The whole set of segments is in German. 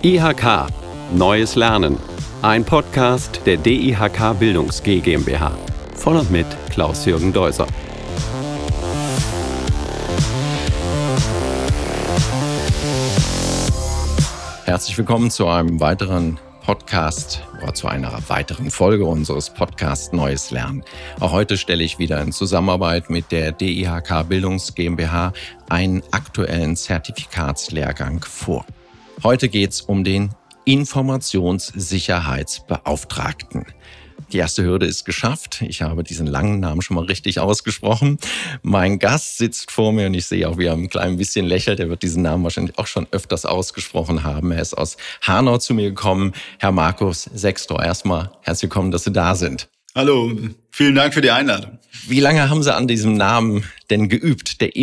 IHK Neues Lernen. Ein Podcast der DIHK Bildungs G GmbH. Von und mit Klaus-Jürgen Deuser. Herzlich willkommen zu einem weiteren Podcast oder zu einer weiteren Folge unseres Podcasts Neues Lernen. Auch heute stelle ich wieder in Zusammenarbeit mit der DIHK Bildungs GmbH einen aktuellen Zertifikatslehrgang vor. Heute geht es um den Informationssicherheitsbeauftragten. Die erste Hürde ist geschafft. Ich habe diesen langen Namen schon mal richtig ausgesprochen. Mein Gast sitzt vor mir und ich sehe auch, wie er ein klein bisschen lächelt. Er wird diesen Namen wahrscheinlich auch schon öfters ausgesprochen haben. Er ist aus Hanau zu mir gekommen. Herr Markus Sextor, erstmal herzlich willkommen, dass Sie da sind. Hallo, vielen Dank für die Einladung. Wie lange haben Sie an diesem Namen denn geübt, der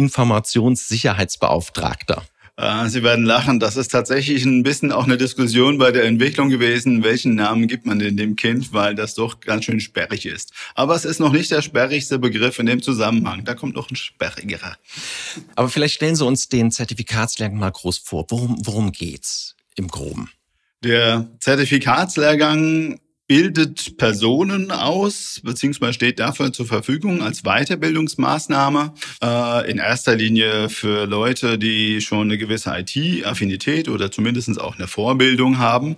Informationssicherheitsbeauftragter? Sie werden lachen, das ist tatsächlich ein bisschen auch eine Diskussion bei der Entwicklung gewesen, welchen Namen gibt man denn dem Kind, weil das doch ganz schön sperrig ist. Aber es ist noch nicht der sperrigste Begriff in dem Zusammenhang, da kommt noch ein sperrigerer. Aber vielleicht stellen Sie uns den Zertifikatslehrgang mal groß vor. Worum geht's im Groben? Der Zertifikatslehrgang bildet Personen aus, beziehungsweise steht dafür zur Verfügung als Weiterbildungsmaßnahme. In erster Linie für Leute, die schon eine gewisse IT-Affinität oder zumindest auch eine Vorbildung haben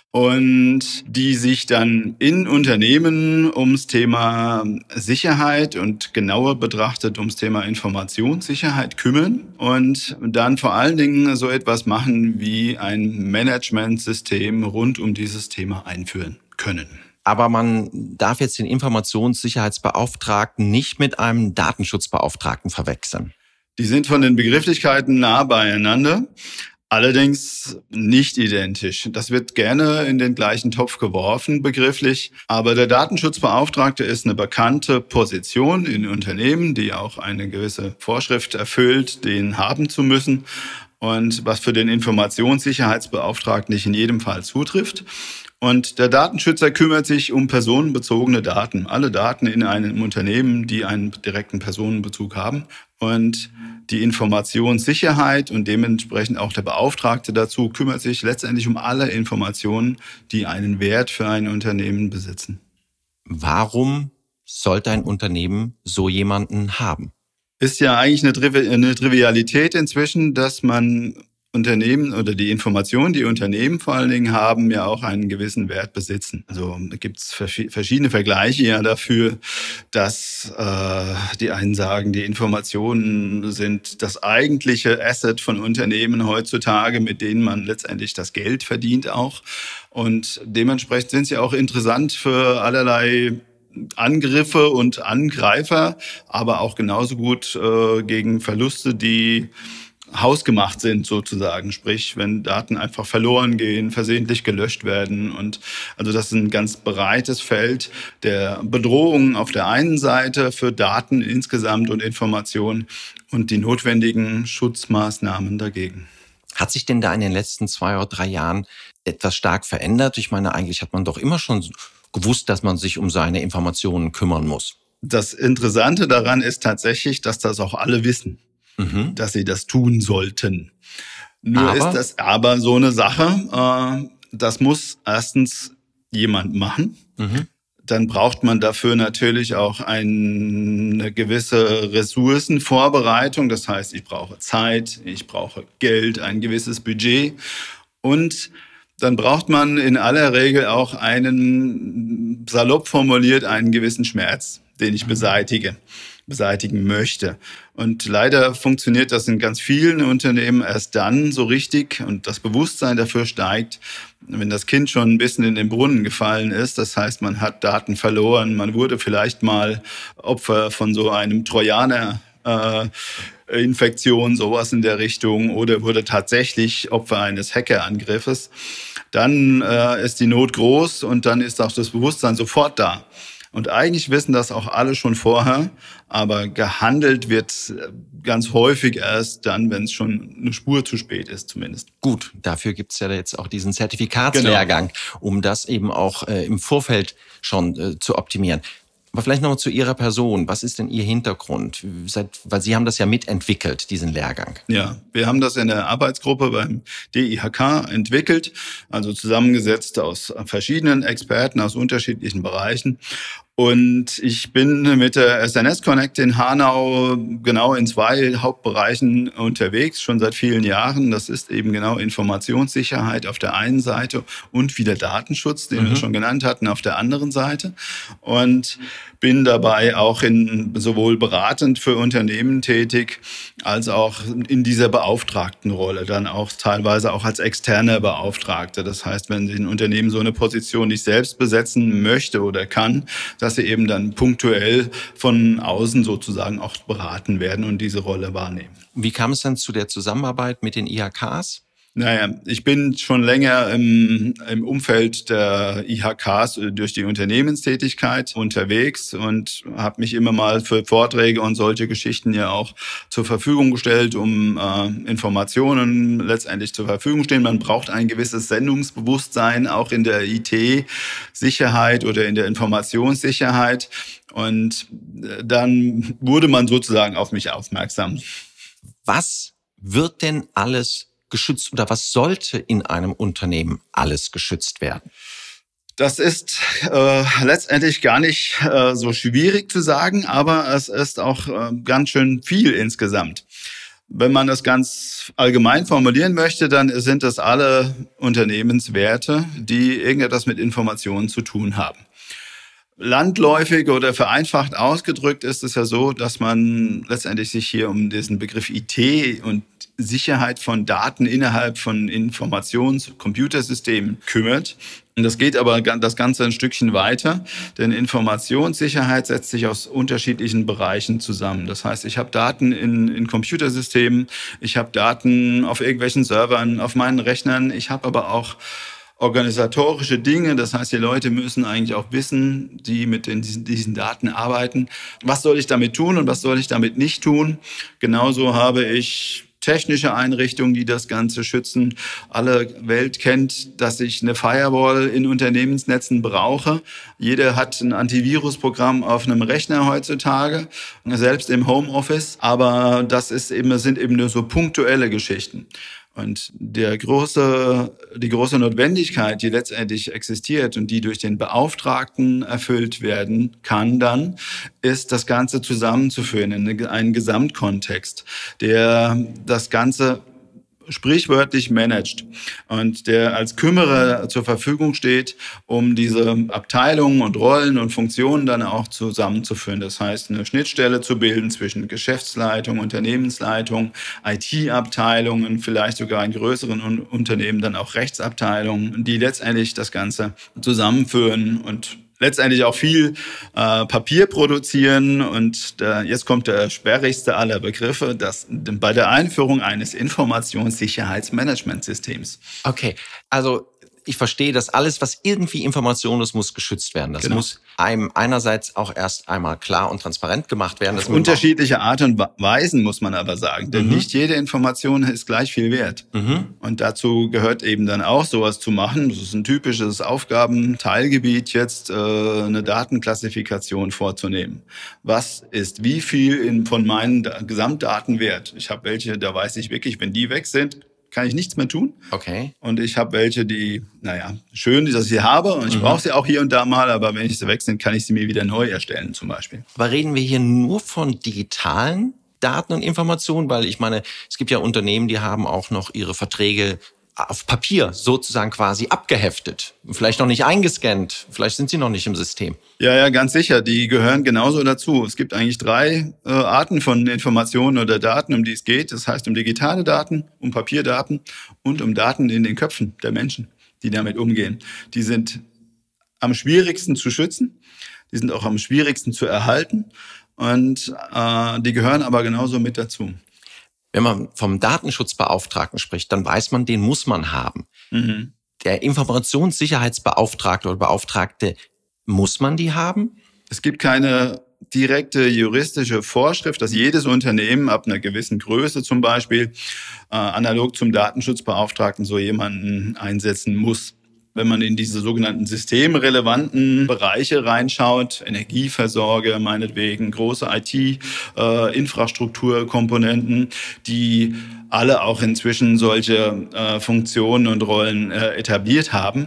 und die sich dann in Unternehmen ums Thema Sicherheit und genauer betrachtet ums Thema Informationssicherheit kümmern und dann vor allen Dingen so etwas machen wie ein Managementsystem rund um dieses Thema einführen können. Aber man darf jetzt den Informationssicherheitsbeauftragten nicht mit einem Datenschutzbeauftragten verwechseln. Die sind von den Begrifflichkeiten nah beieinander, allerdings nicht identisch. Das wird gerne in den gleichen Topf geworfen, begrifflich. Aber der Datenschutzbeauftragte ist eine bekannte Position in Unternehmen, die auch eine gewisse Vorschrift erfüllt, den haben zu müssen. Und was für den Informationssicherheitsbeauftragten nicht in jedem Fall zutrifft. Und der Datenschützer kümmert sich um personenbezogene Daten. Alle Daten in einem Unternehmen, die einen direkten Personenbezug haben. Und die Informationssicherheit und dementsprechend auch der Beauftragte dazu kümmert sich letztendlich um alle Informationen, die einen Wert für ein Unternehmen besitzen. Warum sollte ein Unternehmen so jemanden haben? Ist ja eigentlich eine Trivialität inzwischen, dass man Unternehmen oder die Informationen, die Unternehmen vor allen Dingen haben, ja auch einen gewissen Wert besitzen. Also da gibt es verschiedene Vergleiche ja dafür, dass die einen sagen, die Informationen sind das eigentliche Asset von Unternehmen heutzutage, mit denen man letztendlich das Geld verdient auch. Und dementsprechend sind sie auch interessant für allerlei Angriffe und Angreifer, aber auch genauso gut gegen Verluste, die hausgemacht sind sozusagen, sprich, wenn Daten einfach verloren gehen, versehentlich gelöscht werden. Und also das ist ein ganz breites Feld der Bedrohungen auf der einen Seite für Daten insgesamt und Informationen und die notwendigen Schutzmaßnahmen dagegen. Hat sich denn da in den letzten 2 oder 3 Jahren etwas stark verändert? Ich meine, eigentlich hat man doch immer schon gewusst, dass man sich um seine Informationen kümmern muss. Das Interessante daran ist tatsächlich, dass das auch alle wissen. Dass sie das tun sollten. Nur ist das aber so eine Sache, das muss erstens jemand machen. Dann braucht man dafür natürlich auch eine gewisse Ressourcenvorbereitung. Das heißt, ich brauche Zeit, ich brauche Geld, ein gewisses Budget. Und dann braucht man in aller Regel auch einen, salopp formuliert, einen gewissen Schmerz, den ich beseitigen möchte. Und leider funktioniert das in ganz vielen Unternehmen erst dann so richtig und das Bewusstsein dafür steigt, wenn das Kind schon ein bisschen in den Brunnen gefallen ist. Das heißt, man hat Daten verloren, man wurde vielleicht mal Opfer von so einem Trojaner, Infektion, sowas in der Richtung, oder wurde tatsächlich Opfer eines Hackerangriffes. Dann ist die Not groß und dann ist auch das Bewusstsein sofort da. Und eigentlich wissen das auch alle schon vorher, aber gehandelt wird ganz häufig erst dann, wenn es schon eine Spur zu spät ist zumindest. Gut, dafür gibt's ja jetzt auch diesen Zertifikatslehrgang, um das eben auch im Vorfeld schon zu optimieren. Aber vielleicht nochmal zu Ihrer Person. Was ist denn Ihr Hintergrund? Weil Sie haben das ja mitentwickelt, diesen Lehrgang. Ja, wir haben das in der Arbeitsgruppe beim DIHK entwickelt, also zusammengesetzt aus verschiedenen Experten aus unterschiedlichen Bereichen. Und ich bin mit der SNS Connect in Hanau genau in 2 Hauptbereichen unterwegs, schon seit vielen Jahren. Das ist eben genau Informationssicherheit auf der einen Seite und wieder Datenschutz, den wir schon genannt hatten, auf der anderen Seite. Und bin dabei auch sowohl beratend für Unternehmen tätig, als auch in dieser Beauftragtenrolle, dann auch teilweise auch als externer Beauftragter. Das heißt, wenn ein Unternehmen so eine Position nicht selbst besetzen möchte oder kann, dass sie eben dann punktuell von außen sozusagen auch beraten werden und diese Rolle wahrnehmen. Wie kam es dann zu der Zusammenarbeit mit den IHKs? Naja, ich bin schon länger im Umfeld der IHKs durch die Unternehmenstätigkeit unterwegs und habe mich immer mal für Vorträge und solche Geschichten ja auch zur Verfügung gestellt, um Informationen letztendlich zur Verfügung stehen. Man braucht ein gewisses Sendungsbewusstsein, auch in der IT-Sicherheit oder in der Informationssicherheit. Und dann wurde man sozusagen auf mich aufmerksam. Was wird denn alles geschützt oder was sollte in einem Unternehmen alles geschützt werden? Das ist letztendlich gar nicht so schwierig zu sagen, aber es ist auch ganz schön viel insgesamt. Wenn man das ganz allgemein formulieren möchte, dann sind das alle Unternehmenswerte, die irgendetwas mit Informationen zu tun haben. Landläufig oder vereinfacht ausgedrückt ist es ja so, dass man letztendlich sich hier um diesen Begriff IT und Sicherheit von Daten innerhalb von Computersystemen kümmert. Und das geht aber das Ganze ein Stückchen weiter, denn Informationssicherheit setzt sich aus unterschiedlichen Bereichen zusammen. Das heißt, ich habe Daten in Computersystemen, ich habe Daten auf irgendwelchen Servern, auf meinen Rechnern, ich habe aber auch organisatorische Dinge, das heißt, die Leute müssen eigentlich auch wissen, die mit diesen Daten arbeiten, was soll ich damit tun und was soll ich damit nicht tun. Genauso habe ich technische Einrichtungen, die das Ganze schützen. Alle Welt kennt, dass ich eine Firewall in Unternehmensnetzen brauche. Jeder hat ein Antivirusprogramm auf einem Rechner heutzutage, selbst im Homeoffice. Aber sind eben nur so punktuelle Geschichten. Und die große Notwendigkeit, die letztendlich existiert und die durch den Beauftragten erfüllt werden kann dann, ist das Ganze zusammenzuführen in einen Gesamtkontext, der das Ganze sprichwörtlich managt und der als Kümmerer zur Verfügung steht, um diese Abteilungen und Rollen und Funktionen dann auch zusammenzuführen. Das heißt, eine Schnittstelle zu bilden zwischen Geschäftsleitung, Unternehmensleitung, IT-Abteilungen, vielleicht sogar in größeren Unternehmen dann auch Rechtsabteilungen, die letztendlich das Ganze zusammenführen und letztendlich auch viel Papier produzieren. Und jetzt kommt der sperrigste aller Begriffe, bei der Einführung eines Informationssicherheitsmanagementsystems. Okay, also ich verstehe, dass alles, was irgendwie Information ist, muss geschützt werden. Das muss einem einerseits auch erst einmal klar und transparent gemacht werden. Auf unterschiedliche Art und Weisen, muss man aber sagen. Denn nicht jede Information ist gleich viel wert. Und dazu gehört eben dann auch sowas zu machen. Das ist ein typisches Aufgabenteilgebiet, jetzt eine Datenklassifikation vorzunehmen. Was ist wie viel von meinen Gesamtdaten wert? Ich habe welche, da weiß ich wirklich, wenn die weg sind, kann ich nichts mehr tun. Okay. Und ich habe welche, schön, dass ich sie habe und ich brauche sie auch hier und da mal, aber wenn sie weg sind, kann ich sie mir wieder neu erstellen zum Beispiel. Aber reden wir hier nur von digitalen Daten und Informationen? Weil ich meine, es gibt ja Unternehmen, die haben auch noch ihre Verträge auf Papier sozusagen quasi abgeheftet. Vielleicht noch nicht eingescannt, vielleicht sind sie noch nicht im System. Ja, ganz sicher. Die gehören genauso dazu. Es gibt eigentlich 3 Arten von Informationen oder Daten, um die es geht. Das heißt um digitale Daten, um Papierdaten und um Daten in den Köpfen der Menschen, die damit umgehen. Die sind am schwierigsten zu schützen. Die sind auch am schwierigsten zu erhalten. Und die gehören aber genauso mit dazu. Wenn man vom Datenschutzbeauftragten spricht, dann weiß man, den muss man haben. Der Informationssicherheitsbeauftragte oder Beauftragte, muss man die haben? Es gibt keine direkte juristische Vorschrift, dass jedes Unternehmen ab einer gewissen Größe zum Beispiel analog zum Datenschutzbeauftragten so jemanden einsetzen muss. Wenn man in diese sogenannten systemrelevanten Bereiche reinschaut, Energieversorger meinetwegen, große IT-Infrastrukturkomponenten, die alle auch inzwischen solche Funktionen und Rollen etabliert haben,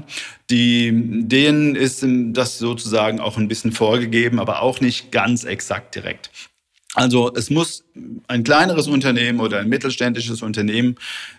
denen ist das sozusagen auch ein bisschen vorgegeben, aber auch nicht ganz exakt direkt. Also es muss ein kleineres Unternehmen oder ein mittelständisches Unternehmen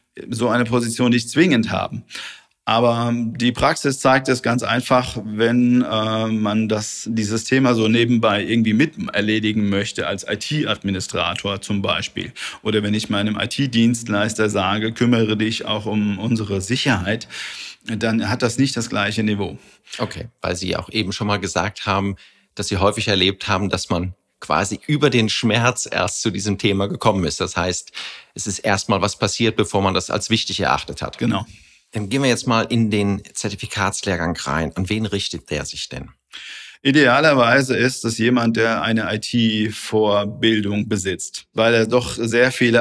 so eine Position nicht zwingend haben. Aber die Praxis zeigt es ganz einfach, wenn man dieses Thema so nebenbei irgendwie mit erledigen möchte, als IT-Administrator zum Beispiel. Oder wenn ich meinem IT-Dienstleister sage, kümmere dich auch um unsere Sicherheit, dann hat das nicht das gleiche Niveau. Okay, weil Sie auch eben schon mal gesagt haben, dass Sie häufig erlebt haben, dass man quasi über den Schmerz erst zu diesem Thema gekommen ist. Das heißt, es ist erstmal was passiert, bevor man das als wichtig erachtet hat. Genau. Dann gehen wir jetzt mal in den Zertifikatslehrgang rein. An wen richtet der sich denn? Idealerweise ist es jemand, der eine IT-Vorbildung besitzt, weil er doch sehr viele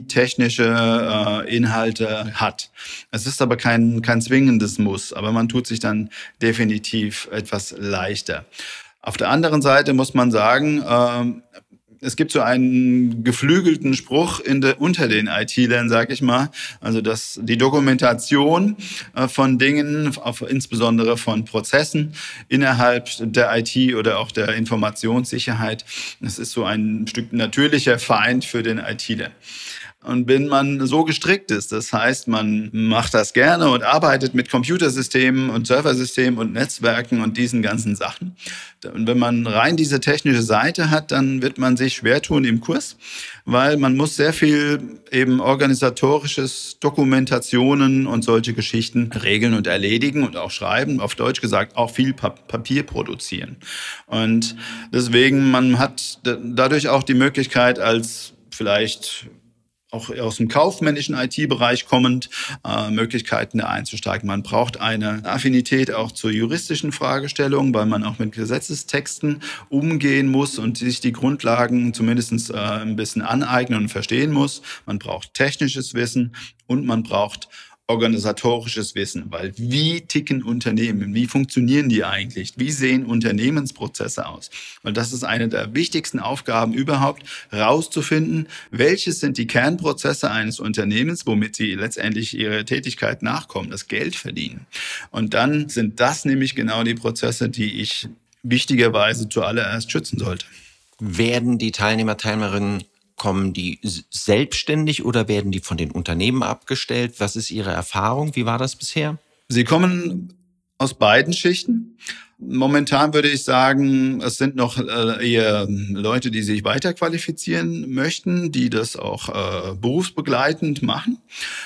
IT-technische Inhalte hat. Es ist aber kein zwingendes Muss, aber man tut sich dann definitiv etwas leichter. Auf der anderen Seite muss man sagen, es gibt so einen geflügelten Spruch unter den IT-Lern, sag ich mal, also dass die Dokumentation von Dingen, insbesondere von Prozessen innerhalb der IT oder auch der Informationssicherheit, das ist so ein Stück natürlicher Feind für den ITler. Und wenn man so gestrickt ist, das heißt, man macht das gerne und arbeitet mit Computersystemen und Serversystemen und Netzwerken und diesen ganzen Sachen. Und wenn man rein diese technische Seite hat, dann wird man sich schwer tun im Kurs, weil man muss sehr viel eben organisatorisches, Dokumentationen und solche Geschichten regeln und erledigen und auch schreiben, auf Deutsch gesagt auch viel Papier produzieren. Und deswegen, man hat dadurch auch die Möglichkeit, als vielleicht auch aus dem kaufmännischen IT-Bereich kommend, Möglichkeiten einzusteigen. Man braucht eine Affinität auch zur juristischen Fragestellung, weil man auch mit Gesetzestexten umgehen muss und sich die Grundlagen zumindest ein bisschen aneignen und verstehen muss. Man braucht technisches Wissen und man braucht organisatorisches Wissen, weil wie ticken Unternehmen, wie funktionieren die eigentlich, wie sehen Unternehmensprozesse aus? Weil das ist eine der wichtigsten Aufgaben überhaupt, rauszufinden, welches sind die Kernprozesse eines Unternehmens, womit sie letztendlich ihrer Tätigkeit nachkommen, das Geld verdienen. Und dann sind das nämlich genau die Prozesse, die ich wichtigerweise zuallererst schützen sollte. Werden die Teilnehmerinnen kommen die selbstständig oder werden die von den Unternehmen abgestellt? Was ist Ihre Erfahrung? Wie war das bisher? Sie kommen aus beiden Schichten. Momentan würde ich sagen, es sind noch eher Leute, die sich weiterqualifizieren möchten, die das auch berufsbegleitend machen.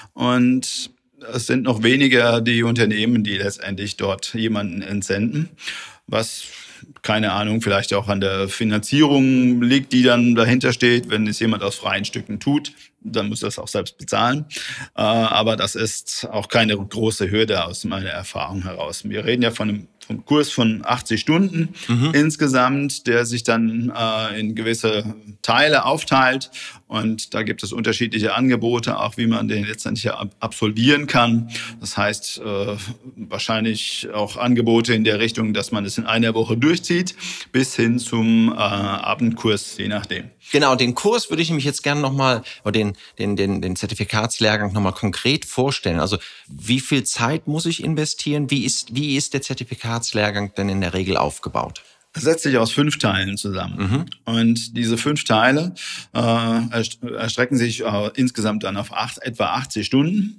Und es sind noch weniger die Unternehmen, die letztendlich dort jemanden entsenden, was keine Ahnung, vielleicht auch an der Finanzierung liegt, die dann dahinter steht. Wenn es jemand aus freien Stücken tut, dann muss das auch selbst bezahlen. Aber das ist auch keine große Hürde aus meiner Erfahrung heraus. Wir reden ja von einem Kurs von 80 Stunden insgesamt, der sich dann in gewisse Teile aufteilt. Und da gibt es unterschiedliche Angebote, auch wie man den letztendlich absolvieren kann. Das heißt, wahrscheinlich auch Angebote in der Richtung, dass man es in einer Woche durchzieht, bis hin zum Abendkurs, je nachdem. Genau, den Kurs würde ich nämlich jetzt gerne nochmal, oder den Zertifikatslehrgang nochmal konkret vorstellen. Also wie viel Zeit muss ich investieren? Wie ist der Zertifikatslehrgang denn in der Regel aufgebaut? Es setzt sich aus 5 Teilen zusammen. Und diese 5 Teile erstrecken sich insgesamt dann auf etwa 80 Stunden.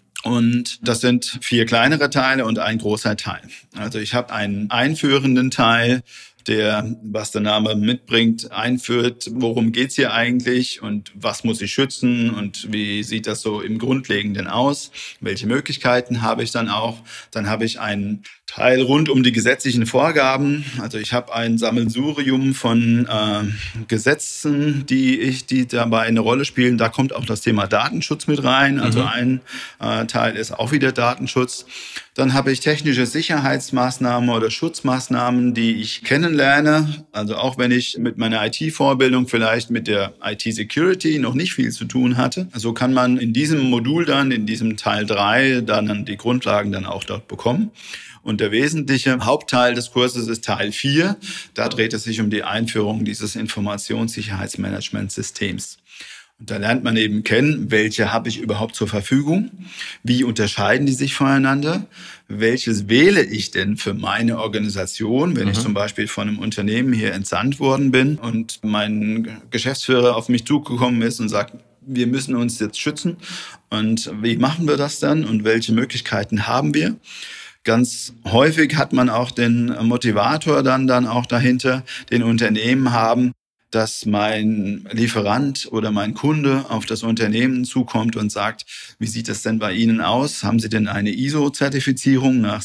Und das sind 4 kleinere Teile und ein großer Teil. Also ich habe einen einführenden Teil, der, was der Name mitbringt, einführt, worum geht's hier eigentlich und was muss ich schützen und wie sieht das so im Grundlegenden aus, welche Möglichkeiten habe ich dann auch. Dann habe ich einen Teil rund um die gesetzlichen Vorgaben. Also ich habe ein Sammelsurium von Gesetzen, die dabei eine Rolle spielen. Da kommt auch das Thema Datenschutz mit rein. Also ein Teil ist auch wieder Datenschutz. Dann habe ich technische Sicherheitsmaßnahmen oder Schutzmaßnahmen, die ich kennenlerne. Also auch wenn ich mit meiner IT-Vorbildung vielleicht mit der IT-Security noch nicht viel zu tun hatte. So kann man in diesem Modul dann, in diesem Teil 3, dann die Grundlagen dann auch dort bekommen. Und der wesentliche Hauptteil des Kurses ist Teil 4. Da dreht es sich um die Einführung dieses Informationssicherheitsmanagementsystems. Und da lernt man eben kennen, welche habe ich überhaupt zur Verfügung, wie unterscheiden die sich voneinander, welches wähle ich denn für meine Organisation, wenn ich zum Beispiel von einem Unternehmen hier entsandt worden bin und mein Geschäftsführer auf mich zugekommen ist und sagt, wir müssen uns jetzt schützen. Und wie machen wir das dann und welche Möglichkeiten haben wir? Ganz häufig hat man auch den Motivator dann auch dahinter, den Unternehmen haben, dass mein Lieferant oder mein Kunde auf das Unternehmen zukommt und sagt, wie sieht es denn bei Ihnen aus? Haben Sie denn eine ISO-Zertifizierung nach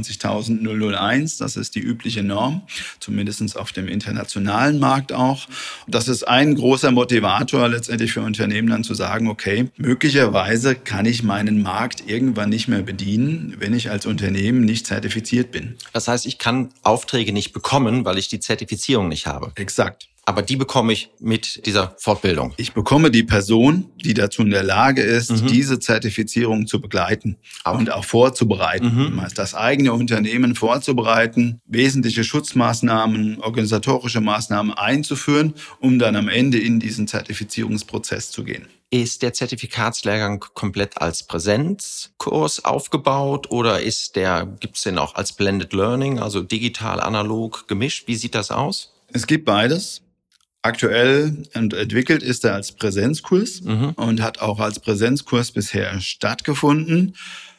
27001? Das ist die übliche Norm, zumindest auf dem internationalen Markt auch. Das ist ein großer Motivator letztendlich für Unternehmen dann zu sagen, okay, möglicherweise kann ich meinen Markt irgendwann nicht mehr bedienen, wenn ich als Unternehmen nicht zertifiziert bin. Das heißt, ich kann Aufträge nicht bekommen, weil ich die Zertifizierung nicht habe. Exakt. Aber die bekomme ich mit dieser Fortbildung. Ich bekomme die Person, die dazu in der Lage ist, diese Zertifizierung zu begleiten und auch vorzubereiten. Das eigene Unternehmen vorzubereiten, wesentliche Schutzmaßnahmen, organisatorische Maßnahmen einzuführen, um dann am Ende in diesen Zertifizierungsprozess zu gehen. Ist der Zertifikatslehrgang komplett als Präsenzkurs aufgebaut oder gibt es den auch als Blended Learning, also digital, analog, gemischt? Wie sieht das aus? Es gibt beides. Aktuell und entwickelt ist er als Präsenzkurs und hat auch als Präsenzkurs bisher stattgefunden.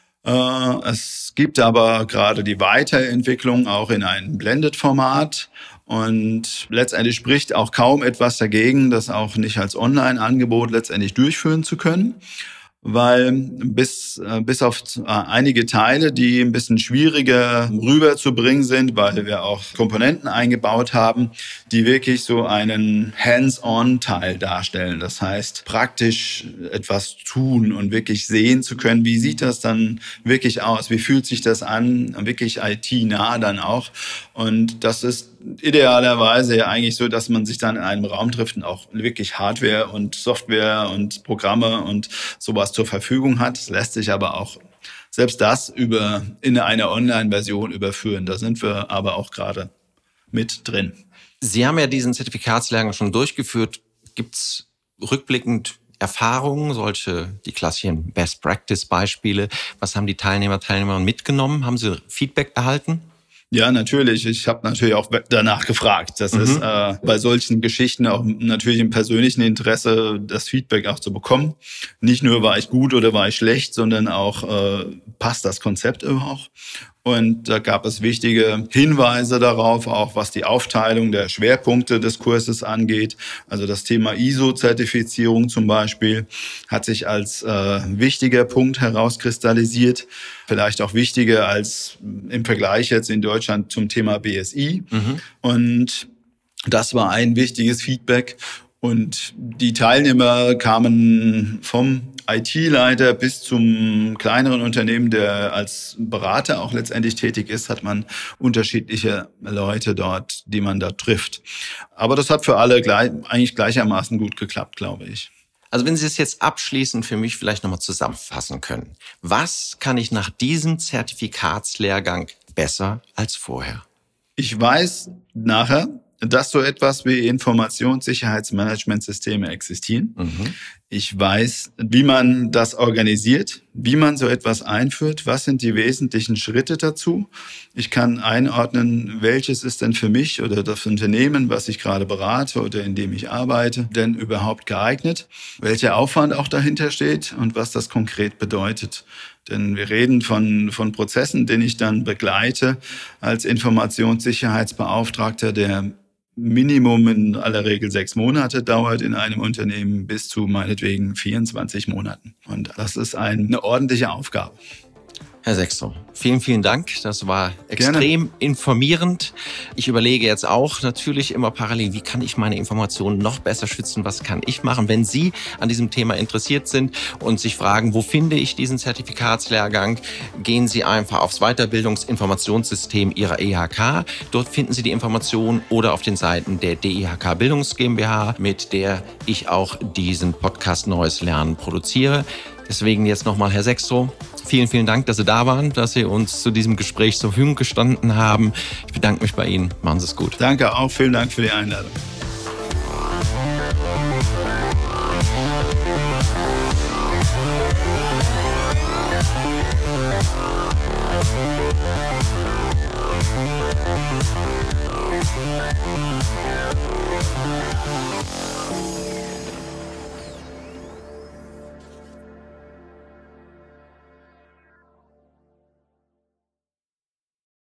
Es gibt aber gerade die Weiterentwicklung auch in einem Blended-Format. Und letztendlich spricht auch kaum etwas dagegen, das auch nicht als Online-Angebot letztendlich durchführen zu können. Weil bis auf einige Teile, die ein bisschen schwieriger rüberzubringen sind, weil wir auch Komponenten eingebaut haben, die wirklich so einen Hands-on-Teil darstellen. Das heißt, praktisch etwas tun und wirklich sehen zu können, wie sieht das dann wirklich aus, wie fühlt sich das an, wirklich IT-nah dann auch. Und das ist idealerweise ja eigentlich so, dass man sich dann in einem Raum trifft und auch wirklich Hardware und Software und Programme und sowas zur Verfügung hat. Es lässt sich aber auch selbst das in eine Online-Version überführen. Da sind wir aber auch gerade mit drin. Sie haben ja diesen Zertifikatslehrgang schon durchgeführt. Gibt es rückblickend Erfahrungen, die klassischen Best-Practice-Beispiele? Was haben die Teilnehmerinnen mitgenommen? Haben Sie Feedback erhalten? Ja, natürlich. Ich habe natürlich auch danach gefragt. Das ist bei solchen Geschichten auch natürlich im persönlichen Interesse, das Feedback auch zu bekommen. Nicht nur, war ich gut oder war ich schlecht, sondern auch, passt das Konzept überhaupt? Und da gab es wichtige Hinweise darauf, auch was die Aufteilung der Schwerpunkte des Kurses angeht. Also das Thema ISO-Zertifizierung zum Beispiel hat sich als wichtiger Punkt herauskristallisiert. Vielleicht auch wichtiger als im Vergleich jetzt in Deutschland zum Thema BSI. Und das war ein wichtiges Feedback. Und die Teilnehmer kamen vom IT-Leiter bis zum kleineren Unternehmen, der als Berater auch letztendlich tätig ist, hat man unterschiedliche Leute dort, die man da trifft. Aber das hat für alle eigentlich gleichermaßen gut geklappt, glaube ich. Also wenn Sie es jetzt abschließend für mich vielleicht nochmal zusammenfassen können. Was kann ich nach diesem Zertifikatslehrgang besser als vorher? Ich weiß nachher, dass so etwas wie Informationssicherheitsmanagementsysteme existieren. Ich weiß, wie man das organisiert, wie man so etwas einführt, was sind die wesentlichen Schritte dazu. Ich kann einordnen, welches ist denn für mich oder das Unternehmen, was ich gerade berate oder in dem ich arbeite, denn überhaupt geeignet, welcher Aufwand auch dahinter steht und was das konkret bedeutet. Denn wir reden von Prozessen, den ich dann begleite als Informationssicherheitsbeauftragter, der Minimum in aller Regel 6 Monate dauert in einem Unternehmen bis zu meinetwegen 24 Monaten. Und das ist eine ordentliche Aufgabe. Herr Sexto, vielen, vielen Dank. Das war extrem informierend. Ich überlege jetzt auch natürlich immer parallel, wie kann ich meine Informationen noch besser schützen? Was kann ich machen? Wenn Sie an diesem Thema interessiert sind und sich fragen, wo finde ich diesen Zertifikatslehrgang, gehen Sie einfach aufs Weiterbildungsinformationssystem Ihrer IHK. Dort finden Sie die Informationen oder auf den Seiten der DIHK Bildungs GmbH, mit der ich auch diesen Podcast Neues Lernen produziere. Deswegen jetzt nochmal, Herr Sexto, vielen, vielen Dank, dass Sie da waren, dass Sie uns zu diesem Gespräch zur Verfügung gestanden haben. Ich bedanke mich bei Ihnen. Machen Sie es gut. Danke auch. Vielen Dank für die Einladung.